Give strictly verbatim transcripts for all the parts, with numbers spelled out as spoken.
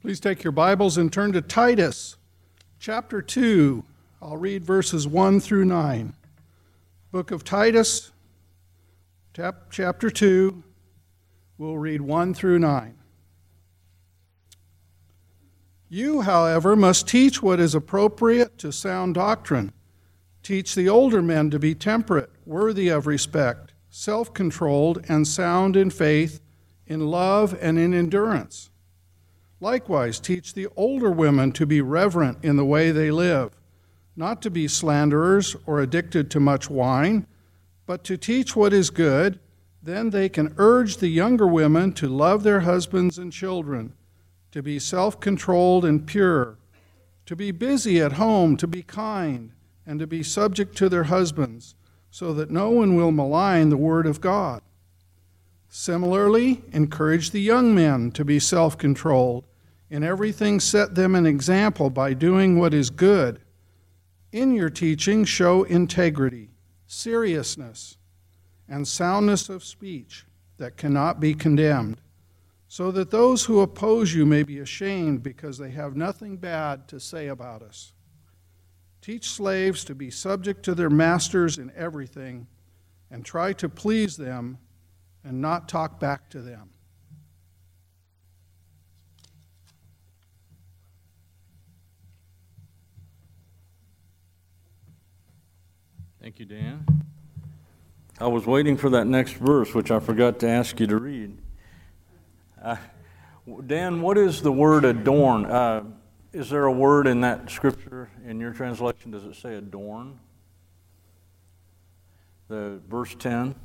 Please take your Bibles and turn to Titus chapter two. I'll read verses one through nine. Book of Titus, chapter two, we'll read one through nine. You, however, must teach what is appropriate to sound doctrine. Teach the older men to be temperate, worthy of respect, self-controlled, and sound in faith, in love, and in endurance. Likewise, teach the older women to be reverent in the way they live, not to be slanderers or addicted to much wine, but to teach what is good. Then they can urge the younger women to love their husbands and children, to be self-controlled and pure, to be busy at home, to be kind, and to be subject to their husbands, so that no one will malign the word of God. Similarly, encourage the young men to be self-controlled. In everything, set them an example by doing what is good. In your teaching, show integrity, seriousness, and soundness of speech that cannot be condemned, so that those who oppose you may be ashamed because they have nothing bad to say about us. Teach slaves to be subject to their masters in everything, and try to please them and not talk back to them. Thank you, Dan. I was waiting for that next verse, which I forgot to ask you to read. Uh, Dan, what is the word adorn? Uh, is there a word in that scripture, in your translation, does it say adorn? The verse ten?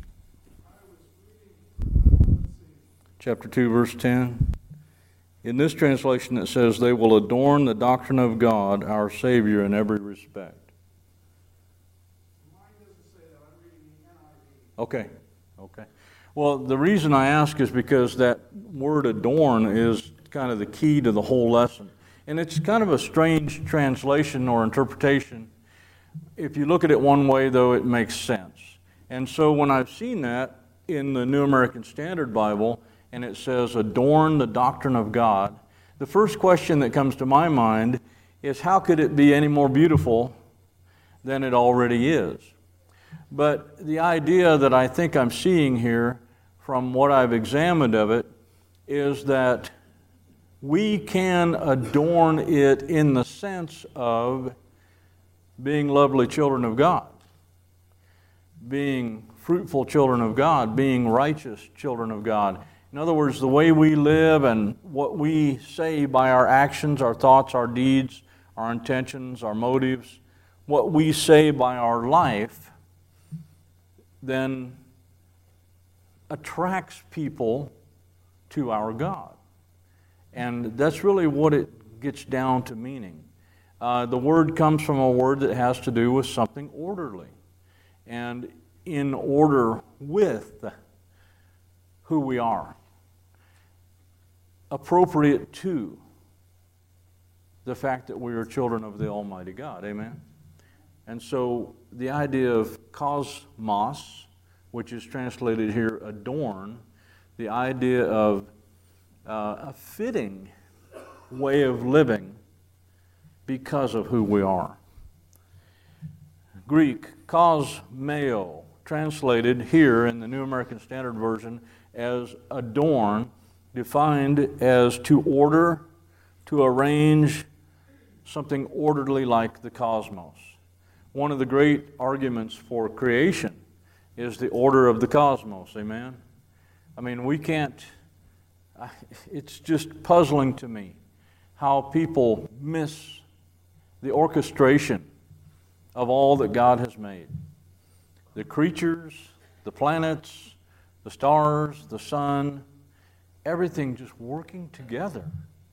Chapter two, verse ten. In this translation it says, they will adorn the doctrine of God, our Savior, in every respect. Okay, okay. Well, the reason I ask is because that word adorn is kind of the key to the whole lesson. And it's kind of a strange translation or interpretation. If you look at it one way, though, it makes sense. And so when I've seen that in the New American Standard Bible, and it says, adorn the doctrine of God, the first question that comes to my mind is, how could it be any more beautiful than it already is? But the idea that I think I'm seeing here from what I've examined of it is that we can adorn it in the sense of being lovely children of God, being fruitful children of God, being righteous children of God. In other words, the way we live and what we say by our actions, our thoughts, our deeds, our intentions, our motives, what we say by our life then attracts people to our God. And that's really what it gets down to meaning. Uh, the word comes from a word that has to do with something orderly, and in order with who we are, appropriate to the fact that we are children of the Almighty God. Amen? And so the idea of cosmos, which is translated here adorn, the idea of uh, a fitting way of living because of who we are. Greek, kosmeo, translated here in the New American Standard Version as adorn, defined as to order, to arrange something orderly like the cosmos. One of the great arguments for creation is the order of the cosmos, amen? I mean, we can't, it's just puzzling to me how people miss the orchestration of all that God has made. The creatures, the planets, the stars, the sun, everything just working together.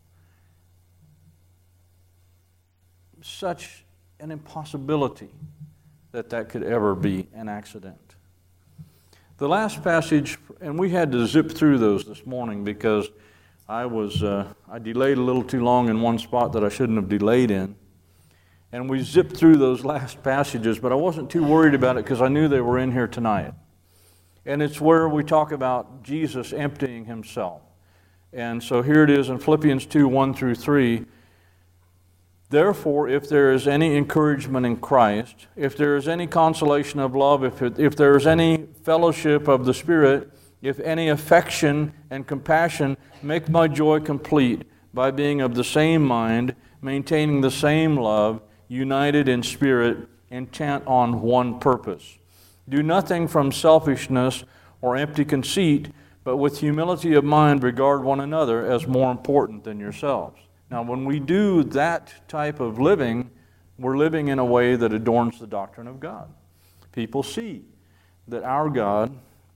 Such an impossibility that that could ever be an accident. The last passage, and we had to zip through those this morning because I was uh, I delayed a little too long in one spot that I shouldn't have delayed in. And we zipped through those last passages, but I wasn't too worried about it because I knew they were in here tonight. And it's where we talk about Jesus emptying himself. And so here it is in Philippians two, one through three. Therefore, if there is any encouragement in Christ, if there is any consolation of love, if, it, if there is any fellowship of the Spirit, if any affection and compassion, make my joy complete by being of the same mind, maintaining the same love, united in spirit, intent on one purpose. Do nothing from selfishness or empty conceit, but with humility of mind regard one another as more important than yourselves. Now, when we do that type of living, we're living in a way that adorns the doctrine of God. People see that our God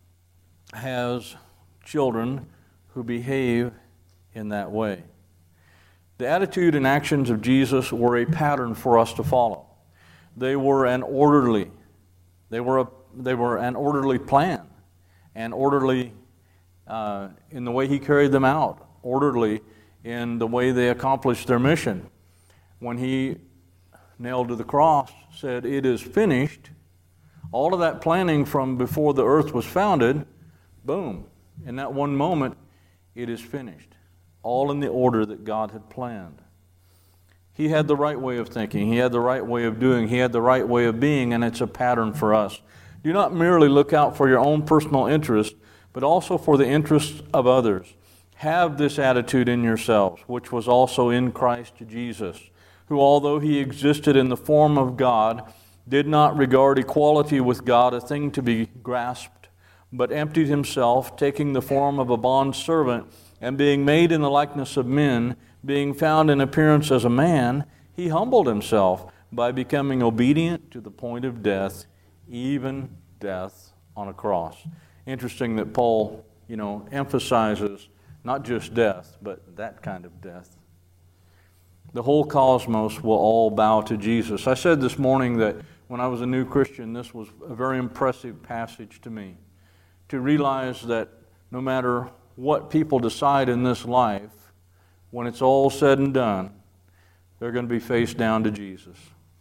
has children who behave in that way. The attitude and actions of Jesus were a pattern for us to follow. They were an orderly, they were a, they were an orderly plan, and orderly uh, in the way He carried them out, orderly in the way they accomplished their mission. When He nailed to the cross, said, "It is finished," all of that planning from before the earth was founded, boom, in that one moment, it is finished. All in the order that God had planned. He had the right way of thinking. He had the right way of doing. He had the right way of being, and it's a pattern for us. Do not merely look out for your own personal interest, but also for the interests of others. Have this attitude in yourselves, which was also in Christ Jesus, who, although He existed in the form of God, did not regard equality with God a thing to be grasped, but emptied Himself, taking the form of a bondservant, and being made in the likeness of men, being found in appearance as a man, He humbled Himself by becoming obedient to the point of death, even death on a cross. Interesting that Paul, you know, emphasizes not just death, but that kind of death. The whole cosmos will all bow to Jesus. I said this morning that when I was a new Christian, this was a very impressive passage to me. To realize that no matter what people decide in this life, when it's all said and done, they're going to be face down to Jesus.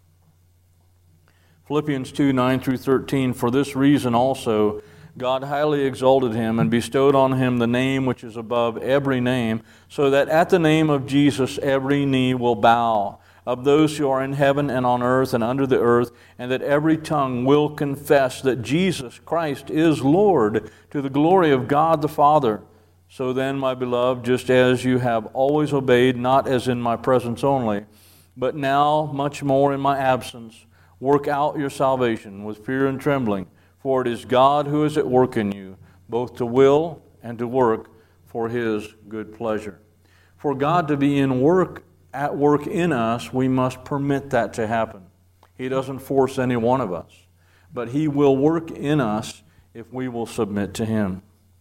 Philippians two, nine through thirteen, for this reason also God highly exalted Him and bestowed on Him the name which is above every name, so that at the name of Jesus every knee will bow, of those who are in heaven and on earth and under the earth, and that every tongue will confess that Jesus Christ is Lord, to the glory of God the Father. So then, my beloved, just as you have always obeyed, not as in my presence only, but now much more in my absence, work out your salvation with fear and trembling, for it is God who is at work in you, both to will and to work for His good pleasure. For God to be in work, at work in us, we must permit that to happen. He doesn't force any one of us, but He will work in us if we will submit to Him.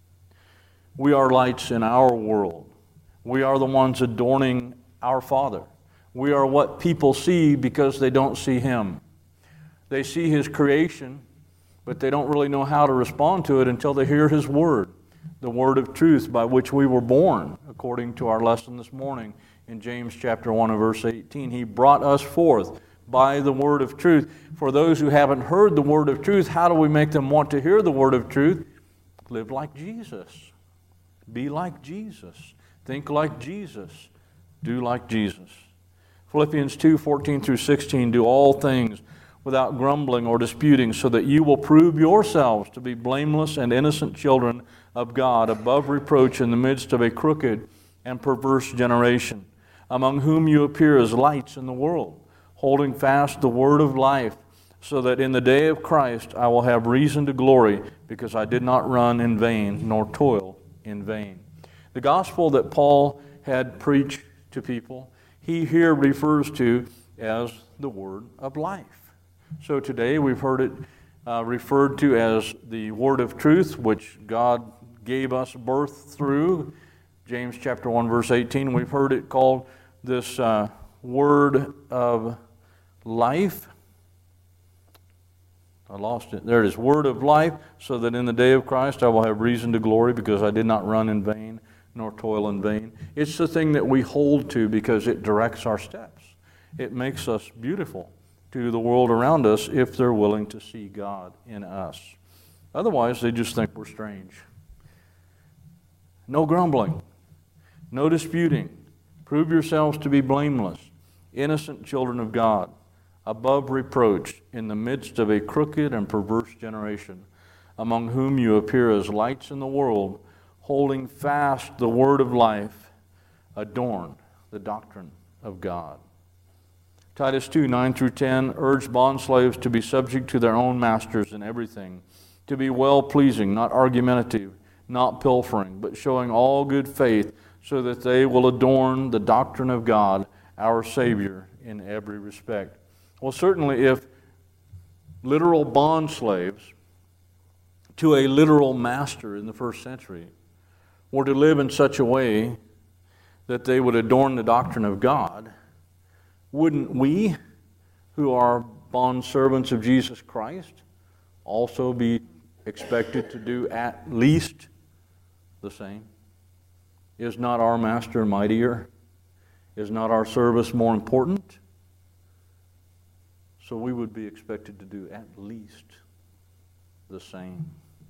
We are lights in our world. We are the ones adorning our Father. We are what people see because they don't see Him. They see His creation, but they don't really know how to respond to it until they hear His Word, the Word of truth by which we were born, according to our lesson this morning in James chapter one and verse eighteen. He brought us forth by the Word of truth. For those who haven't heard the Word of truth, how do we make them want to hear the Word of truth? Live like Jesus. Be like Jesus. Think like Jesus. Do like Jesus. Philippians two, fourteen through sixteen, do all things without grumbling or disputing, so that you will prove yourselves to be blameless and innocent children of God, above reproach in the midst of a crooked and perverse generation, among whom you appear as lights in the world, holding fast the word of life, so that in the day of Christ I will have reason to glory, because I did not run in vain, nor toil in vain. The gospel that Paul had preached to people, he here refers to as the word of life. So today we've heard it uh, referred to as the word of truth, which God gave us birth through. James chapter one, verse eighteen, we've heard it called this uh, word of life. I lost it. There it is, word of life, so that in the day of Christ I will have reason to glory, because I did not run in vain, nor toil in vain. It's the thing that we hold to because it directs our steps. It makes us beautiful to the world around us if they're willing to see God in us. Otherwise, they just think we're strange. No grumbling. no disputing. Prove yourselves to be blameless, innocent children of God, above reproach, in the midst of a crooked and perverse generation, among whom you appear as lights in the world, holding fast the word of life, adorn the doctrine of God. Titus two, nine through ten, urge bondslaves to be subject to their own masters in everything, to be well-pleasing, not argumentative, not pilfering, but showing all good faith, so that they will adorn the doctrine of God, our Savior, in every respect. Well, certainly if literal bondslaves to a literal master in the first century were to live in such a way that they would adorn the doctrine of God, wouldn't we, who are bondservants of Jesus Christ, also be expected to do at least the same? Is not our master mightier? Is not our service more important? So we would be expected to do at least the same.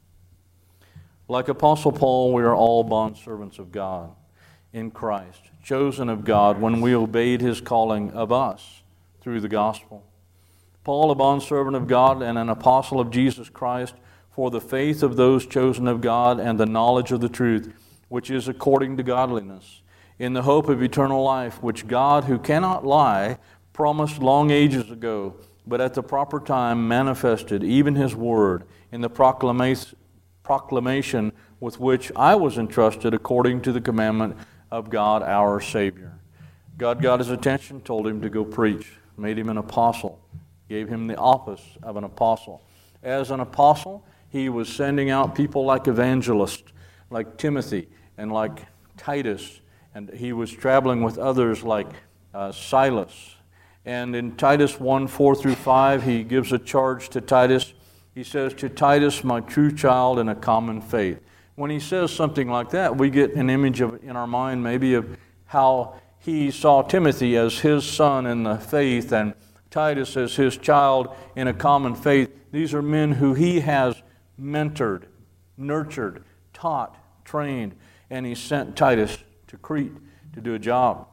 Like Apostle Paul, we are all bondservants of God in Christ, chosen of God when we obeyed His calling of us through the gospel. Paul, a bondservant of God and an apostle of Jesus Christ, for the faith of those chosen of God and the knowledge of the truth, which is according to godliness, in the hope of eternal life, which God, who cannot lie, promised long ages ago, but at the proper time manifested, even His word, in the proclamation proclamation with which I was entrusted according to the commandment of God our Savior. God got his attention, told him to go preach, made him an apostle, gave him the office of an apostle. As an apostle, he was sending out people like evangelists, like Timothy and like Titus, and he was traveling with others like uh, Silas. And in Titus one, four through five, he gives a charge to Titus. He says, to Titus, my true child in a common faith. When he says something like that, we get an image of in our mind maybe of how he saw Timothy as his son in the faith and Titus as his child in a common faith. These are men who he has mentored, nurtured, taught, trained, and he sent Titus to Crete to do a job.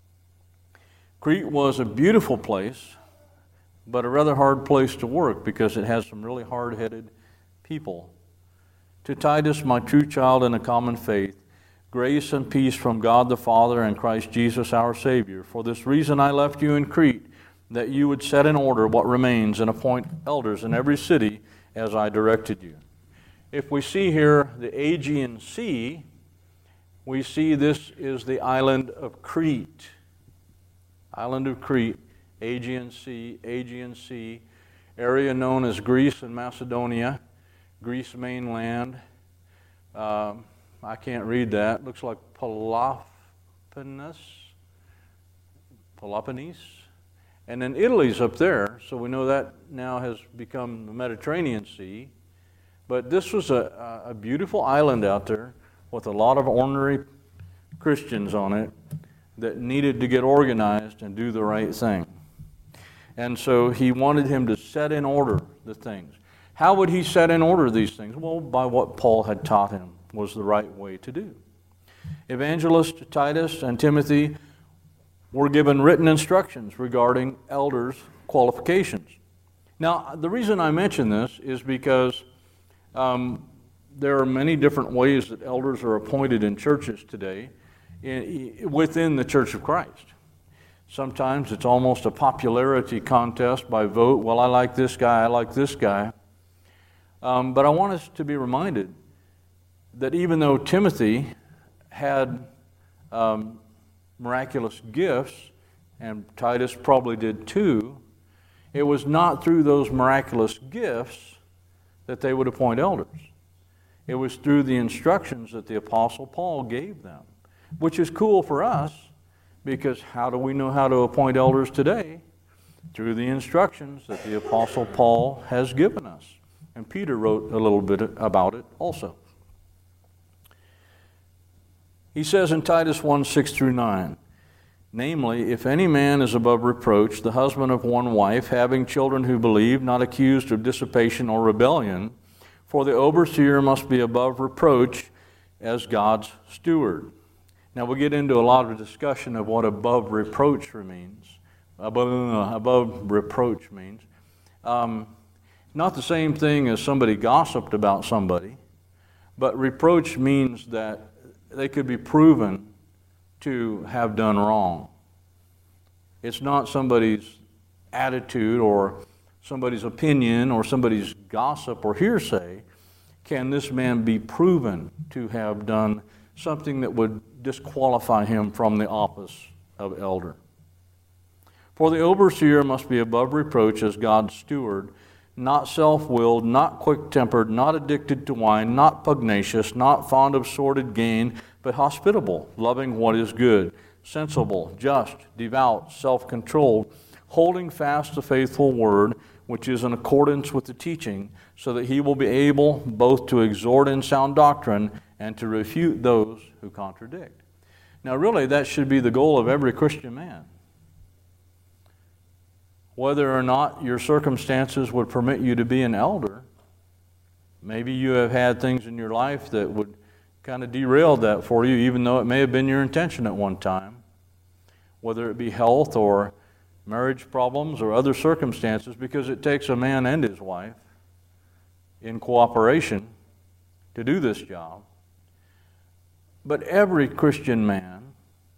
Crete was a beautiful place, but a rather hard place to work because it has some really hard-headed people. To Titus, my true child in a common faith, grace and peace from God the Father and Christ Jesus our Savior. For this reason I left you in Crete, that you would set in order what remains and appoint elders in every city as I directed you. If we see here the Aegean Sea, we see this is the island of Crete. Island of Crete. Aegean Sea, Aegean Sea, area known as Greece and Macedonia, Greece mainland. Um, I can't read that. Looks like Peloponnese, Peloponnese. And then Italy's up there, so we know that now has become the Mediterranean Sea. But this was a, a beautiful island out there with a lot of ordinary Christians on it that needed to get organized and do the right thing. And so he wanted him to set in order the things. How would he set in order these things? Well, by what Paul had taught him was the right way to do. Evangelist Titus and Timothy were given written instructions regarding elders' qualifications. Now, the reason I mention this is because um, there are many different ways that elders are appointed in churches today in, within the Church of Christ. Sometimes it's almost a popularity contest by vote. Well, I like this guy, I like this guy. Um, but I want us to be reminded that even though Timothy had um, miraculous gifts, and Titus probably did too, it was not through those miraculous gifts that they would appoint elders. It was through the instructions that the Apostle Paul gave them, which is cool for us. Because how do we know how to appoint elders today? Through the instructions that the Apostle Paul has given us. And Peter wrote a little bit about it also. He says in Titus one, six through nine, namely, if any man is above reproach, the husband of one wife, having children who believe, not accused of dissipation or rebellion, for the overseer must be above reproach as God's steward, Now we'll get into a lot of discussion of what above reproach means. Above, uh, above reproach means. Um, not the same thing as somebody gossiped about somebody, but reproach means that they could be proven to have done wrong. It's not somebody's attitude or somebody's opinion or somebody's gossip or hearsay. Can this man be proven to have done something that would disqualify him from the office of elder? For the overseer must be above reproach as God's steward, not self-willed, not quick-tempered, not addicted to wine, not pugnacious, not fond of sordid gain, but hospitable, loving what is good, sensible, just, devout, self-controlled, holding fast the faithful word, which is in accordance with the teaching, so that he will be able both to exhort in sound doctrine and to refute those who contradict. Now really, that should be the goal of every Christian man. Whether or not your circumstances would permit you to be an elder, maybe you have had things in your life that would kind of derail that for you, even though it may have been your intention at one time, whether it be health or marriage problems or other circumstances, because it takes a man and his wife in cooperation to do this job. But every Christian man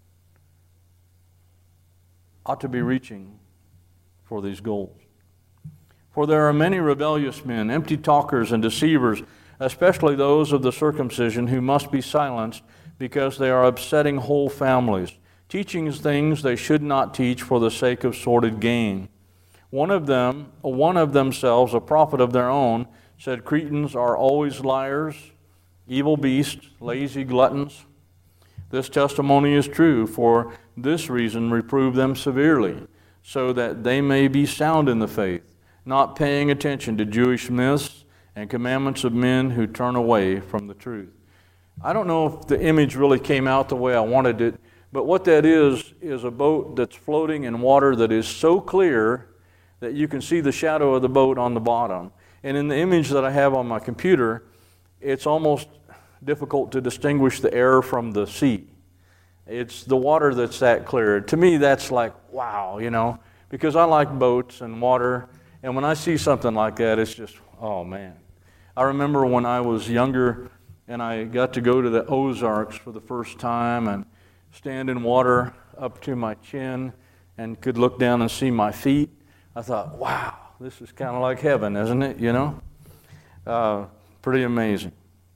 ought to be reaching for these goals. For there are many rebellious men, empty talkers and deceivers, especially those of the circumcision, who must be silenced because they are upsetting whole families, teaching things they should not teach for the sake of sordid gain. One of them, one of themselves, a prophet of their own, said, Cretans are always liars, evil beasts, lazy gluttons. This testimony is true. For this reason reprove them severely, so that they may be sound in the faith, not paying attention to Jewish myths and commandments of men who turn away from the truth. I don't know if the image really came out the way I wanted it, but what that is, is a boat that's floating in water that is so clear that you can see the shadow of the boat on the bottom. And in the image that I have on my computer, it's almost difficult to distinguish the air from the sea. It's the water that's that clear. To me, that's like, wow, you know, because I like boats and water, and when I see something like that, it's just, oh man. I remember when I was younger and I got to go to the Ozarks for the first time and stand in water up to my chin and could look down and see my feet. I thought, wow, this is kind of like heaven, isn't it, you know? Uh, pretty amazing.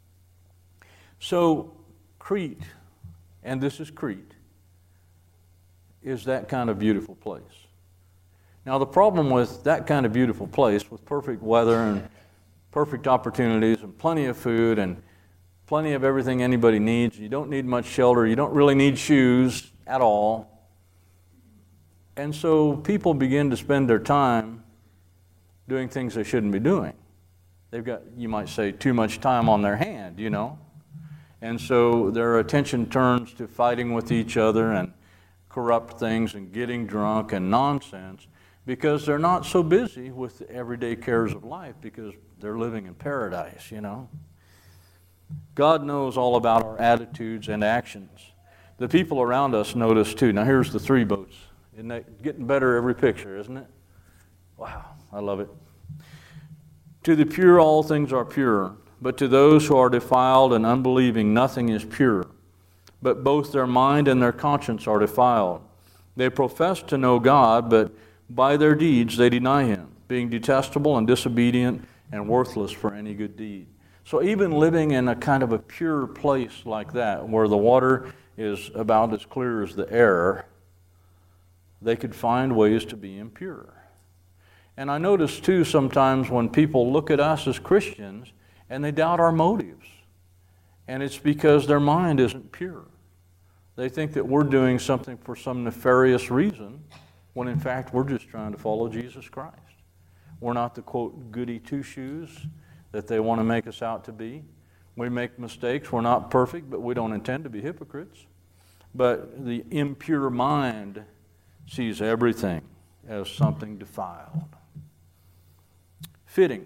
So, Crete, and this is Crete, is that kind of beautiful place. Now the problem with that kind of beautiful place, with perfect weather and perfect opportunities and plenty of food and plenty of everything anybody needs, you don't need much shelter, you don't really need shoes at all. And so people begin to spend their time doing things they shouldn't be doing. They've got, you might say, too much time on their hand, you know. And so their attention turns to fighting with each other and corrupt things and getting drunk and nonsense, because they're not so busy with the everyday cares of life, because they're living in paradise, you know. God knows all about our attitudes and actions. The people around us notice too. Now here's the three boats. Isn't that getting better every picture, isn't it? Wow, I love it. To the pure all things are pure, but to those who are defiled and unbelieving nothing is pure. But both their mind and their conscience are defiled. They profess to know God, but by their deeds they deny Him, being detestable and disobedient and worthless for any good deed. So even living in a kind of a pure place like that, where the water is about as clear as the air, they could find ways to be impure. And I notice too sometimes when people look at us as Christians and they doubt our motives. And it's because their mind isn't pure. They think that we're doing something for some nefarious reason, when in fact we're just trying to follow Jesus Christ. We're not the, quote, goody two-shoes that they want to make us out to be. We make mistakes. We're not perfect, but we don't intend to be hypocrites. But the impure mind sees everything as something defiled. Fitting.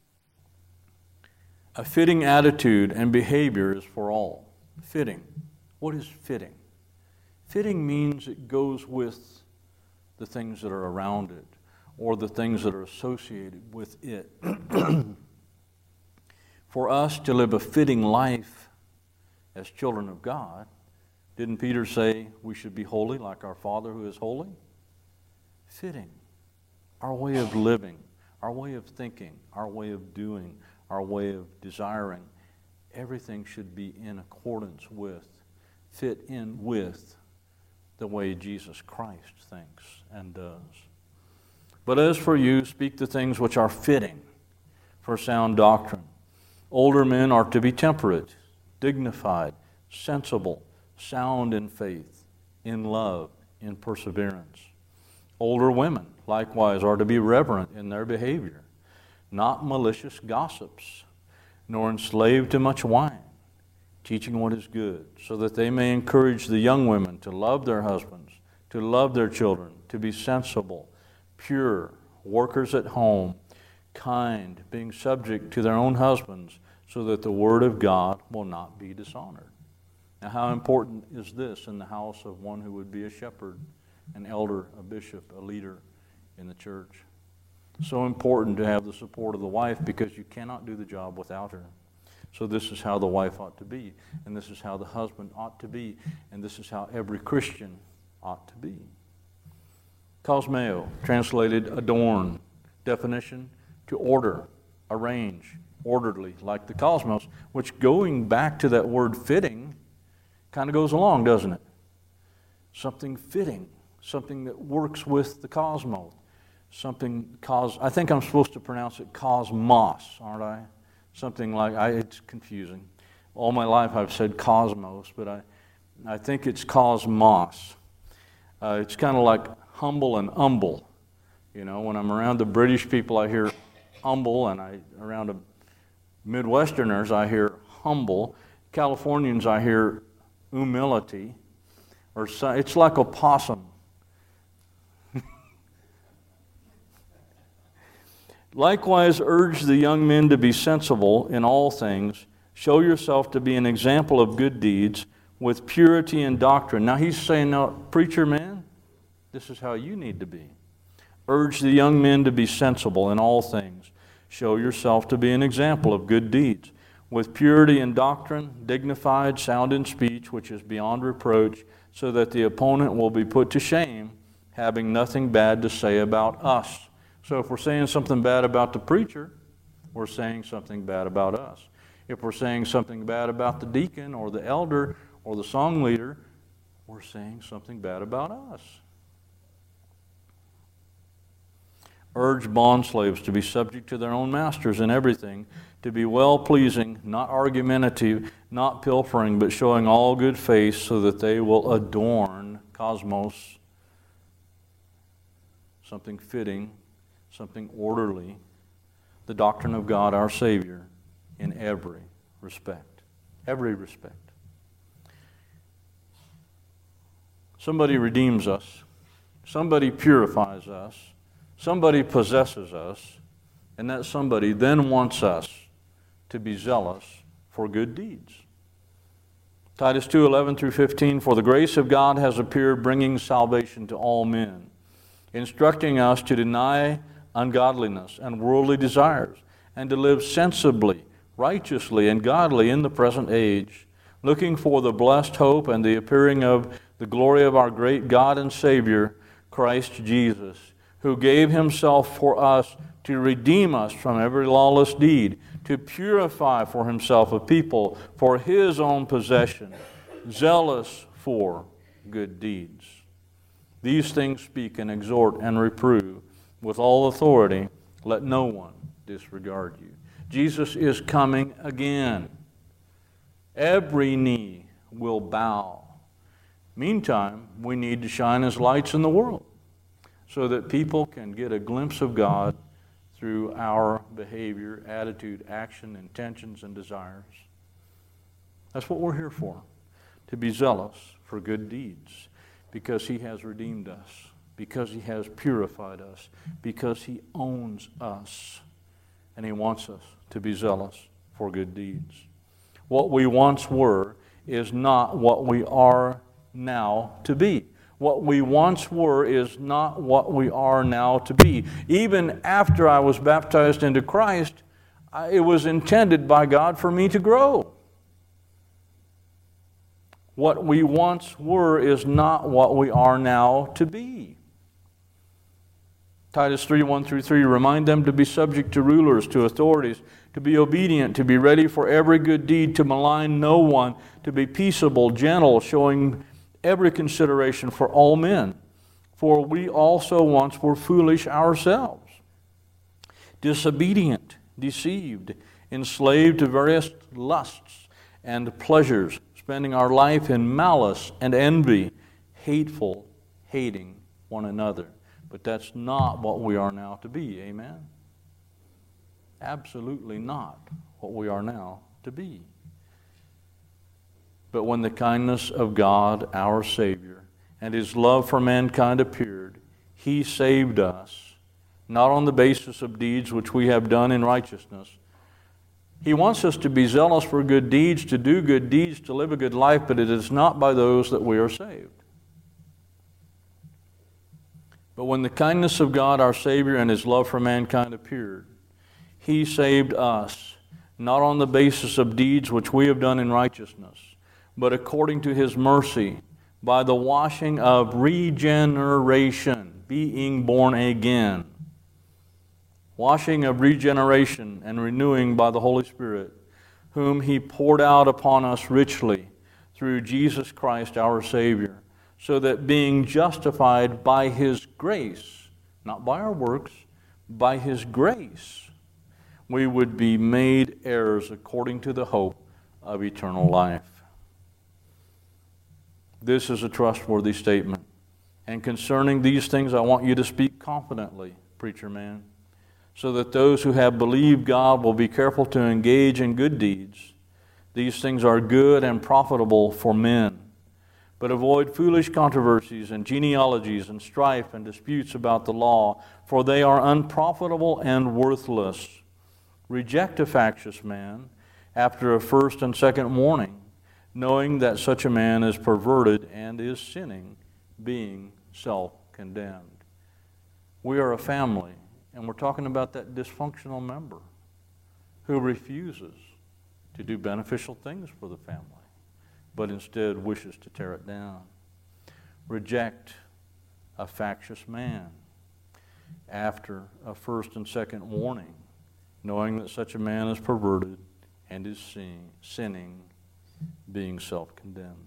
A fitting attitude and behavior is for all. Fitting. What is fitting? Fitting means it goes with the things that are around it or the things that are associated with it. For us to live a fitting life as children of God, didn't Peter say we should be holy like our Father who is holy? Fitting. Our way of living, our way of thinking, our way of doing, our way of desiring, everything should be in accordance with, fit in with the way Jesus Christ thinks and does. But as for you, speak the things which are fitting for sound doctrine. Older men are to be temperate, dignified, sensible, sound in faith, in love, in perseverance. Older women, likewise, are to be reverent in their behavior, not malicious gossips, nor enslaved to much wine, teaching what is good, so that they may encourage the young women to love their husbands, to love their children, to be sensible, pure, workers at home, kind, being subject to their own husbands, so that the word of God will not be dishonored. Now, how important is this in the house of one who would be a shepherd, an elder, a bishop, a leader in the church? So important to have the support of the wife, because you cannot do the job without her. So this is how the wife ought to be, and this is how the husband ought to be, and this is how every Christian ought to be. Cosmeo, translated adorn. Definition, to order, arrange, orderly, like the cosmos, which, going back to that word fitting, kind of goes along, doesn't it? Something fitting, something that works with the cosmos. Something, cos, I think I'm supposed to pronounce it cosmos, aren't I? Something like, I, it's confusing. All my life I've said cosmos, but I, I think it's cosmos. Uh, it's kind of like humble and umble. You know, when I'm around the British people, I hear humble, and I around the Midwesterners, I hear humble. Californians, I hear humility. Or so, it's like a possum. Likewise, urge the young men to be sensible in all things. Show yourself to be an example of good deeds with purity and doctrine. Now he's saying, now, preacher man, this is how you need to be. Urge the young men to be sensible in all things. Show yourself to be an example of good deeds with purity and doctrine, dignified, sound in speech, which is beyond reproach, so that the opponent will be put to shame, having nothing bad to say about us. So if we're saying something bad about the preacher, we're saying something bad about us. If we're saying something bad about the deacon or the elder or the song leader, we're saying something bad about us. Urge bondslaves to be subject to their own masters in everything, to be well-pleasing, not argumentative, not pilfering, but showing all good faith, so that they will adorn, cosmos, something fitting, something orderly, the doctrine of God our Savior in every respect. Every respect. Somebody redeems us. Somebody purifies us. Somebody possesses us. And that somebody then wants us to be zealous for good deeds. Titus two, eleven through fifteen, for the grace of God has appeared, bringing salvation to all men, instructing us to deny ungodliness and worldly desires, and to live sensibly, righteously, and godly in the present age, looking for the blessed hope and the appearing of the glory of our great God and Savior, Christ Jesus, who gave himself for us to redeem us from every lawless deed, to purify for himself a people for his own possession, zealous for good deeds. These things speak and exhort and reprove with all authority. Let no one disregard you. Jesus is coming again. Every knee will bow. Meantime, we need to shine as lights in the world so that people can get a glimpse of God through our behavior, attitude, action, intentions, and desires. That's what we're here for, to be zealous for good deeds, because he has redeemed us, because he has purified us, because he owns us, and he wants us to be zealous for good deeds. What we once were is not what we are now to be. What we once were is not what we are now to be. Even after I was baptized into Christ, I, it was intended by God for me to grow. What we once were is not what we are now to be. Titus three, one through three, remind them to be subject to rulers, to authorities, to be obedient, to be ready for every good deed, to malign no one, to be peaceable, gentle, showing every consideration for all men. For we also once were foolish ourselves, disobedient, deceived, enslaved to various lusts and pleasures, spending our life in malice and envy, hateful, hating one another. But that's not what we are now to be, amen? Absolutely not what we are now to be. But when the kindness of God, our Savior, and His love for mankind appeared, He saved us, not on the basis of deeds which we have done in righteousness. He wants us to be zealous for good deeds, to do good deeds, to live a good life, but it is not by those that we are saved. But when the kindness of God, our Savior, and His love for mankind appeared, He saved us, not on the basis of deeds which we have done in righteousness, but according to His mercy, by the washing of regeneration, being born again. Washing of regeneration and renewing by the Holy Spirit, whom He poured out upon us richly through Jesus Christ our Savior, so that being justified by His grace, not by our works, by His grace, we would be made heirs according to the hope of eternal life. This is a trustworthy statement. And concerning these things, I want you to speak confidently, preacher man, so that those who have believed God will be careful to engage in good deeds. These things are good and profitable for men. But avoid foolish controversies and genealogies and strife and disputes about the law, for they are unprofitable and worthless. Reject a factious man after a first and second warning, knowing that such a man is perverted and is sinning, being self-condemned. We are a family, and we're talking about that dysfunctional member who refuses to do beneficial things for the family, but instead wishes to tear it down. Reject a factious man after a first and second warning, knowing that such a man is perverted and is sin- sinning, being self-condemned.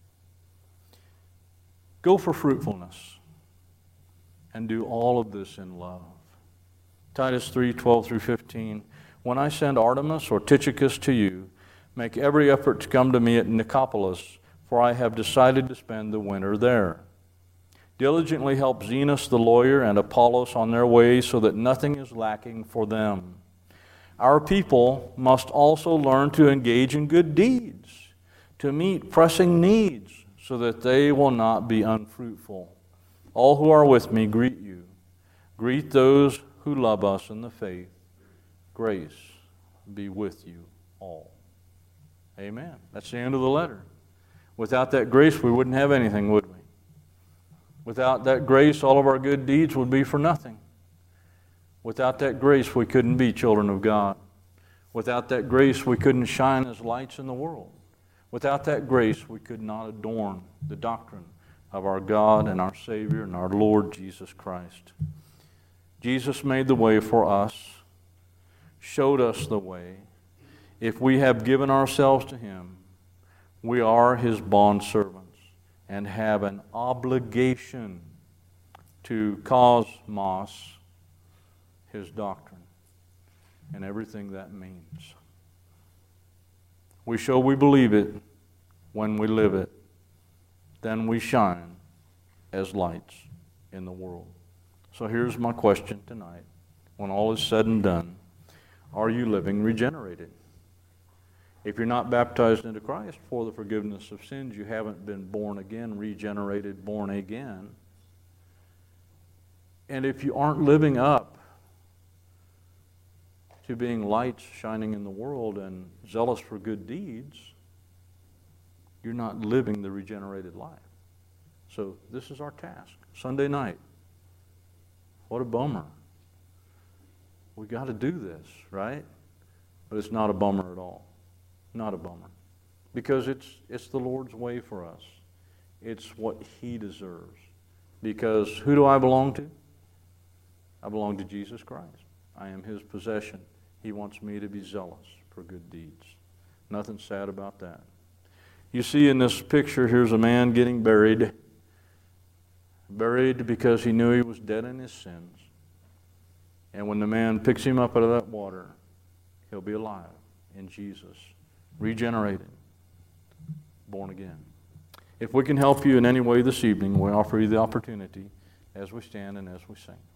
Go for fruitfulness and do all of this in love. Titus three, twelve through fifteen. When I send Artemas or Tychicus to you, make every effort to come to me at Nicopolis, for I have decided to spend the winter there. Diligently help Zenas the lawyer and Apollos on their way, so that nothing is lacking for them. Our people must also learn to engage in good deeds, to meet pressing needs, so that they will not be unfruitful. All who are with me greet you. Greet those who love us in the faith. Grace be with you all. Amen. That's the end of the letter. Without that grace, we wouldn't have anything, would we? Without that grace, all of our good deeds would be for nothing. Without that grace, we couldn't be children of God. Without that grace, we couldn't shine as lights in the world. Without that grace, we could not adorn the doctrine of our God and our Savior and our Lord Jesus Christ. Jesus made the way for us, showed us the way. If we have given ourselves to Him, we are His bondservants and have an obligation to cosmos, His doctrine, and everything that means. We show we believe it when we live it. Then we shine as lights in the world. So here's my question tonight. When all is said and done, are you living regenerated? If you're not baptized into Christ for the forgiveness of sins, you haven't been born again, regenerated, born again. And if you aren't living up to being lights shining in the world and zealous for good deeds, you're not living the regenerated life. So this is our task. Sunday night. What a bummer. We got to do this, right? But it's not a bummer at all. Not a bummer. Because it's it's the Lord's way for us. It's what He deserves. Because who do I belong to? I belong to Jesus Christ. I am His possession. He wants me to be zealous for good deeds. Nothing sad about that. You see in this picture, here's a man getting buried. Buried because he knew he was dead in his sins. And when the man picks him up out of that water, he'll be alive in Jesus, regenerated, born again. If we can help you in any way this evening, we offer you the opportunity as we stand and as we sing.